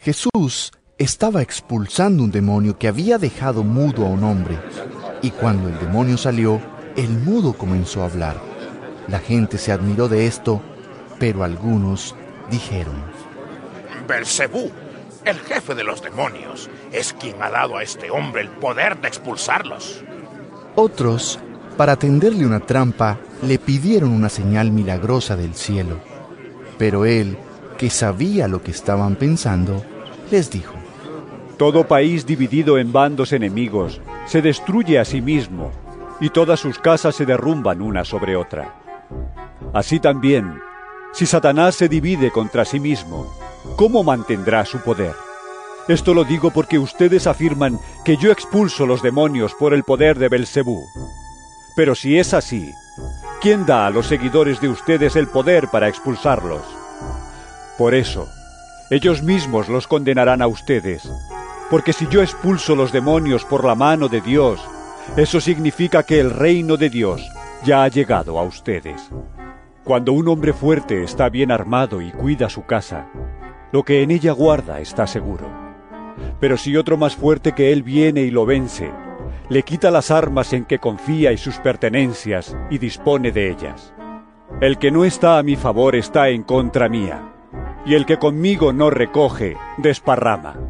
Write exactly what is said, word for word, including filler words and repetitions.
Jesús estaba expulsando un demonio que había dejado mudo a un hombre, y cuando el demonio salió, el mudo comenzó a hablar. La gente se admiró de esto, pero algunos dijeron: Belcebú, el jefe de los demonios, es quien ha dado a este hombre el poder de expulsarlos. Otros, para tenderle una trampa, le pidieron una señal milagrosa del cielo. Pero él, que sabía lo que estaban pensando, les dijo: Todo país dividido en bandos enemigos se destruye a sí mismo, y todas sus casas se derrumban una sobre otra. Así también, si Satanás se divide contra sí mismo, ¿cómo mantendrá su poder? Esto lo digo porque ustedes afirman que yo expulso los demonios por el poder de Belcebú. Pero si es así, ¿quién da a los seguidores de ustedes el poder para expulsarlos? Por eso, ellos mismos los condenarán a ustedes, porque si yo expulso los demonios por la mano de Dios, eso significa que el reino de Dios ya ha llegado a ustedes. Cuando un hombre fuerte está bien armado y cuida su casa, lo que en ella guarda está seguro. Pero si otro más fuerte que él viene y lo vence, le quita las armas en que confía y sus pertenencias y dispone de ellas. El que no está a mi favor está en contra mía, y el que conmigo no recoge, desparrama.